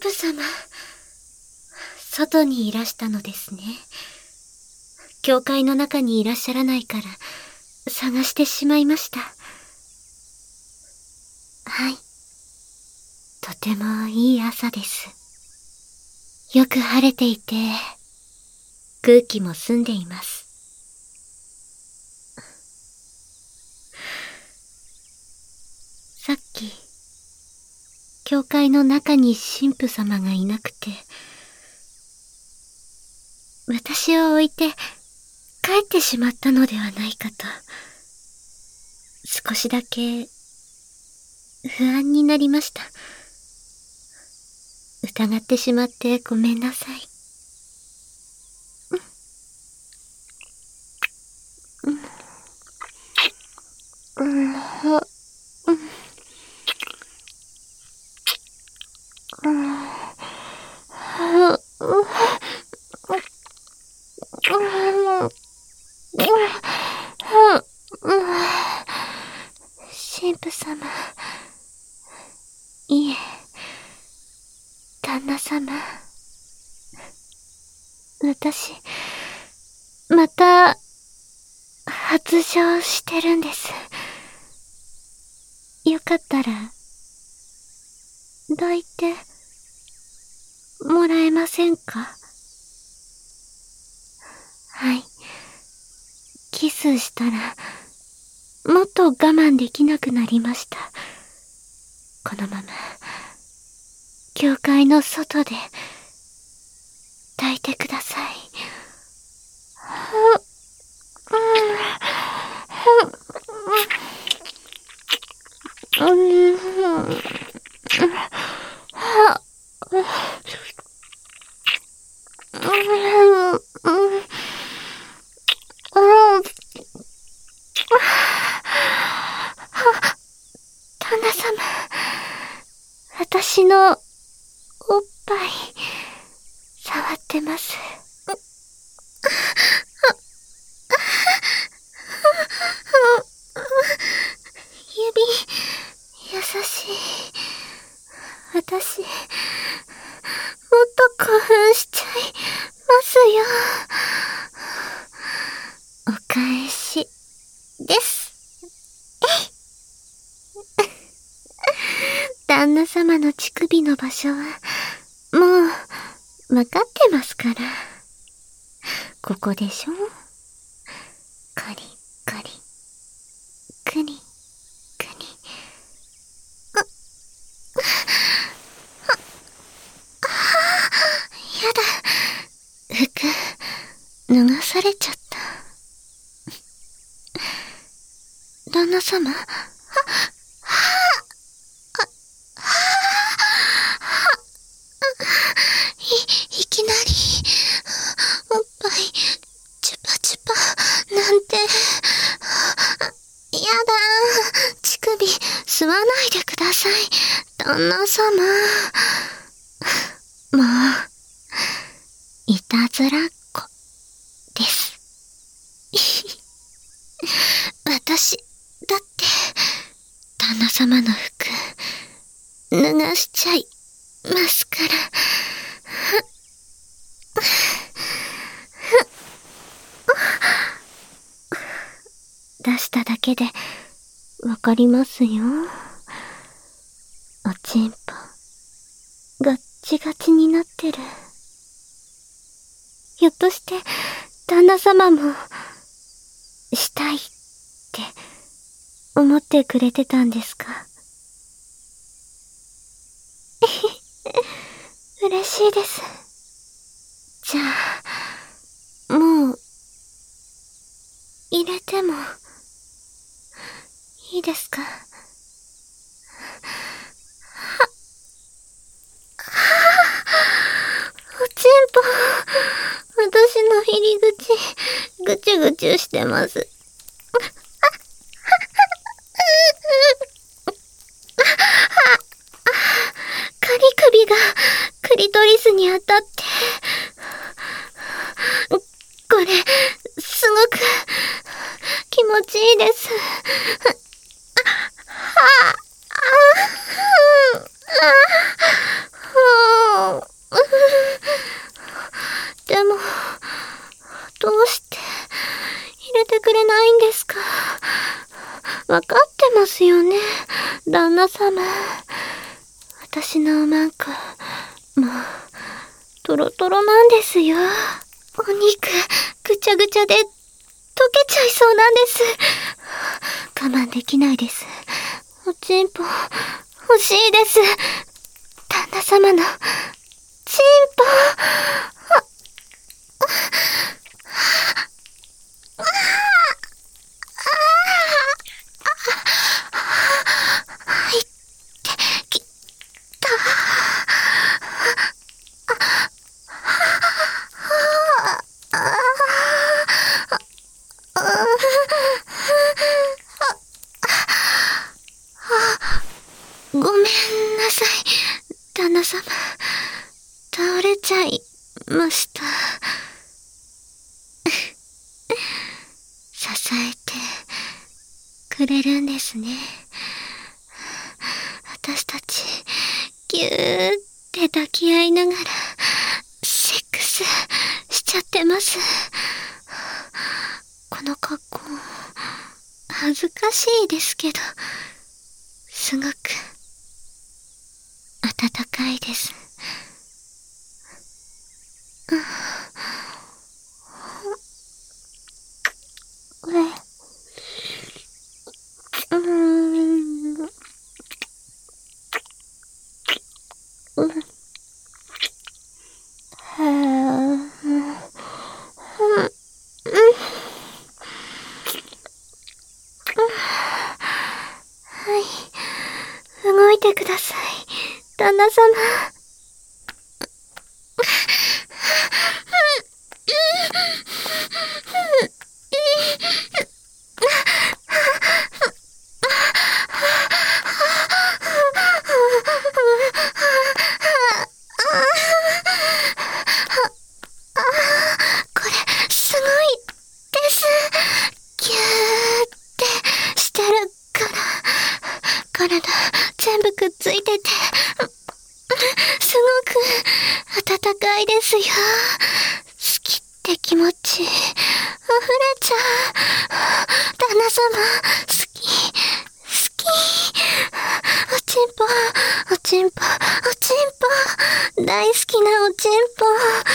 神父様、外にいらしたのですね。教会の中にいらっしゃらないから探してしまいました。はい。とてもいい朝です。よく晴れていて、空気も澄んでいます。さっき、教会の中に神父様がいなくて、私を置いて帰ってしまったのではないかと、少しだけ不安になりました。疑ってしまってごめんなさい。神父様、いえ、旦那様、私、また、発情してるんです。よかったら、抱いて、もらえませんか？はい。キスしたら、もっと我慢できなくなりました。このまま、教会の外で、抱いてください。旦那様、私のおっぱい触ってます。指、優しい。私、もっと興奮しちゃいますよ。お返しです。旦那様の乳首の場所は、もう、わかってますから。ここでしょ？カリカリ、クリクリ。やだ。服、脱がされちゃった。旦那様？いきなり、おっぱい、チュパチュパ、なんて。やだ。乳首、吸わないでください。旦那様。もう、いたずらっ子、です。私、だって、旦那様の服、脱がしちゃいますから。出しただけで、わかりますよ。おちんぽ、ガッチガチになってる。ひょっとして、旦那様も、したいって、思ってくれてたんですか？嬉しいです。じゃあ、もう、入れても、いいですか？おちんぽ、私の入り口、ぐちゅぐちゅしてます。カリ首がクリトリスに当たって、これ、すごく気持ちいいです。 わかってますよね、旦那様。私のおまんこ、もう、トロトロなんですよ。お肉、ぐちゃぐちゃで、溶けちゃいそうなんです。我慢できないです。おちんぽ、欲しいです。旦那様の、ちんぽ、入ってきた。ごめんなさい、旦那様。倒れちゃいました。支えてくれるんですね。私たち、ぎゅーって抱き合いながら、セックスしちゃってます。この格好、恥ずかしいですけど、すごく、暖かいです。はい。動いてください、旦那様。これ、すごいです。ぎゅーってしてるから、体全部くっついてて、すごく暖かいですよ。好きって気持ち、溢れちゃう。旦那様、好き、好き。おちんぽ、おちんぽ、おちんぽ。大好きなおちんぽ。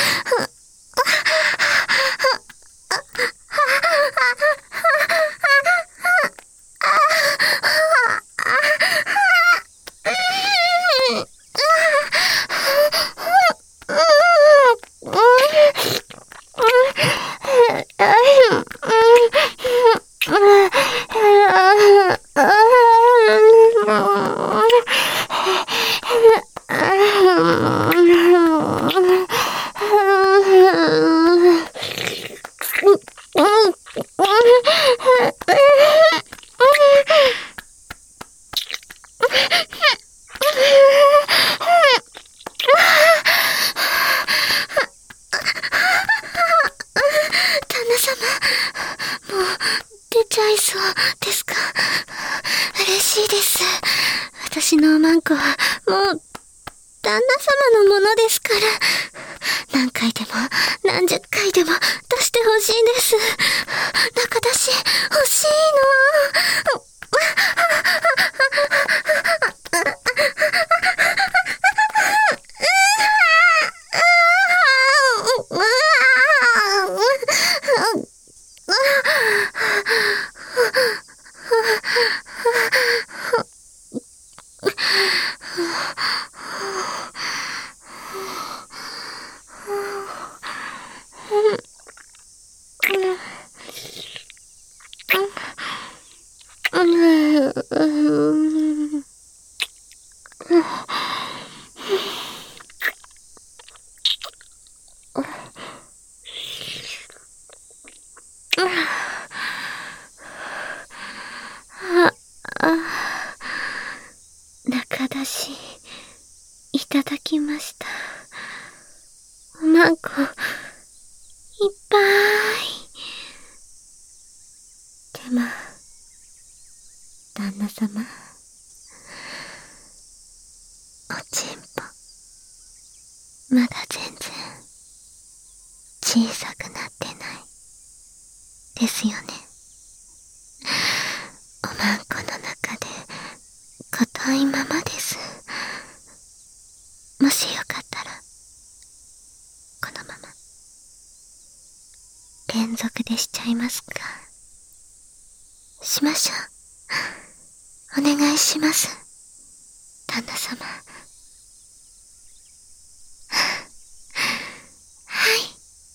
旦那様、もう出ちゃいそうですか？嬉しいです。私のおまんこはもう旦那様のものですから。何回でも何十回でも出してほしいです。中出し欲しいの。中出しいただきました。おまんこいっぱい。でも旦那様、おちんぽまだ全然小さくなってないですよね。おまんこ甘いままです。もしよかったら、このまま、連続でしちゃいますか？しましょう。お願いします。旦那様。はい。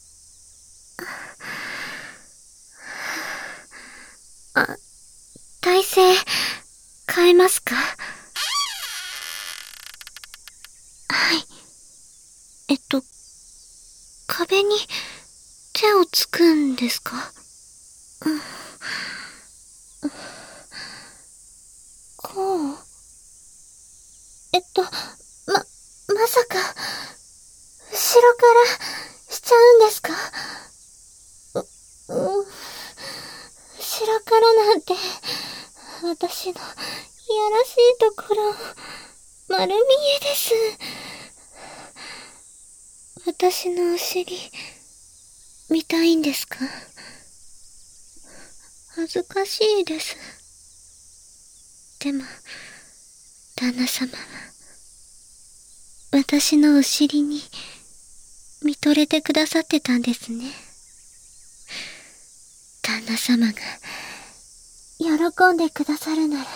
体勢、変えますか？はい。壁に手をつくんですか？こう？まさか、後ろからしちゃうんですか？後ろからなんて、私のいやらしいところ、丸見えです。私のお尻、見たいんですか？恥ずかしいです。でも、旦那様は、私のお尻に、見とれてくださってたんですね。旦那様が、喜んでくださるなら。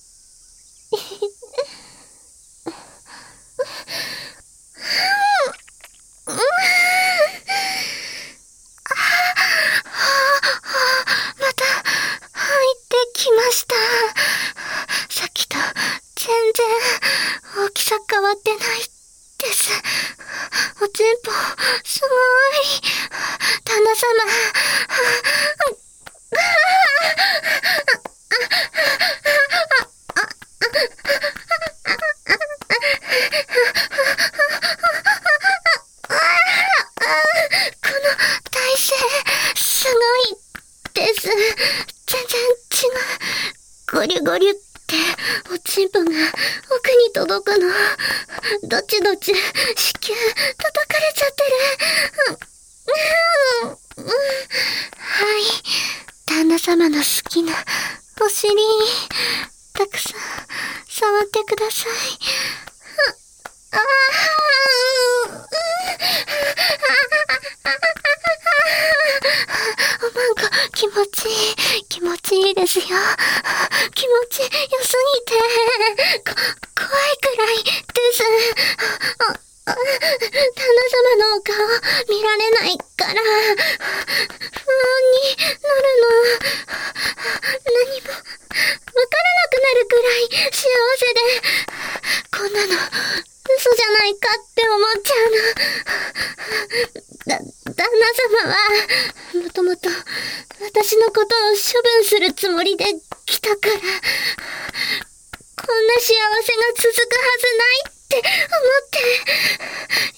また、入ってきました。さっきと、全然、大きさ変わってないです。おちんぽ、すごい。旦那様。この体勢、すごいです。全然違う。ゴリュゴリュって、おちんぽが奥に届くの。どっち子宮叩かれちゃってる。はい。旦那様の好きなお尻、たくさん触ってください。なんか気持ちいいですよ。気持ちよすぎて、怖いくらいです。旦那様のお顔見られないから、不安になるの。何もわからなくなるくらい幸せで、こんなの嘘じゃないかって思っちゃうの。旦那様は、もともと私のことを処分するつもりで来たから、こんな幸せが続くはずないって思って、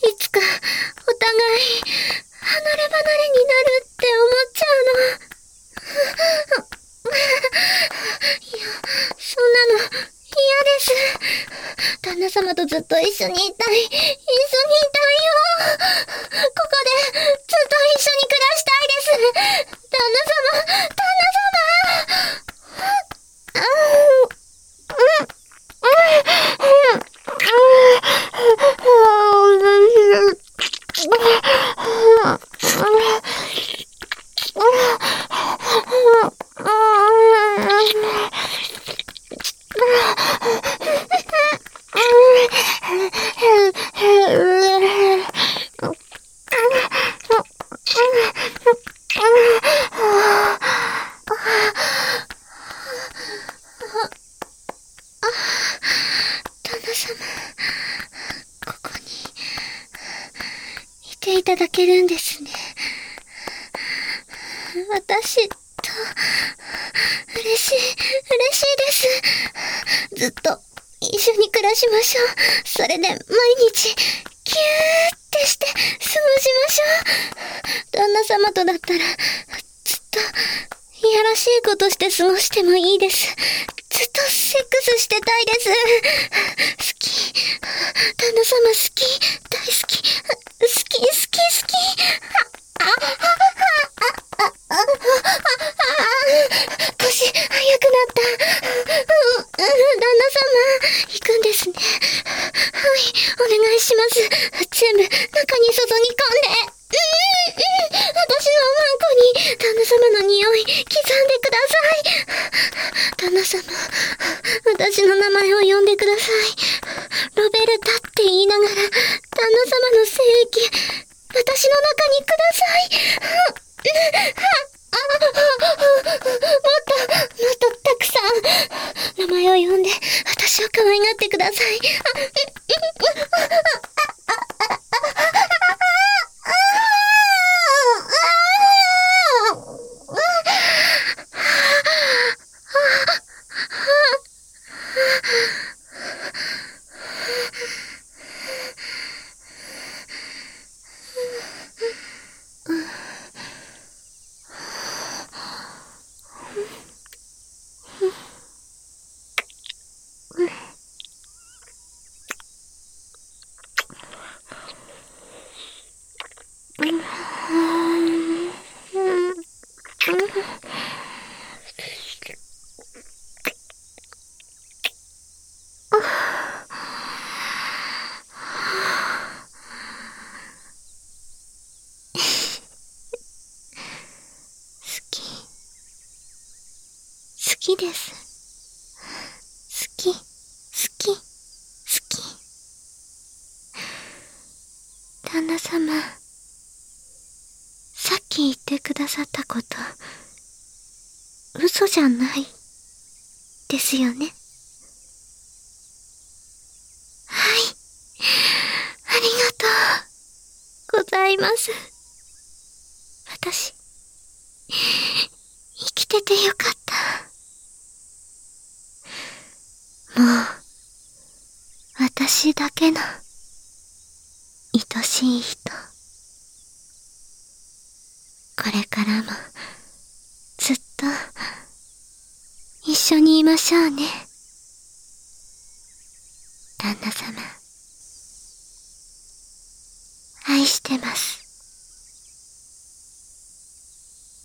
いつかお互い離れ離れになるって思っちゃうの。いや、そんなの嫌です。旦那様とずっと一緒にいたい。一緒にいたいよ。ここでずっと一緒に暮らしたいです。旦那様、旦那様。旦那様、ここにいていただけるんですね。私と嬉しいです。ずっと一緒に暮らしましょう。それで毎日キューってして過ごしましょう。旦那様とだったらずっといやらしいことして過ごしてもいいです。ずっとセックスしてたいです。好き。旦那様好き。大好き。好き。腰、速くなった。旦那様、 を呼んで、私を可愛がってください。好きです。好き、好き、好き。旦那様、さっき言ってくださったこと、嘘じゃない、ですよね。はい、ありがとう、ございます。私、生きててよかった。もう、私だけの、愛しい人。これからも、ずっと、一緒にいましょうね。旦那様、愛してます。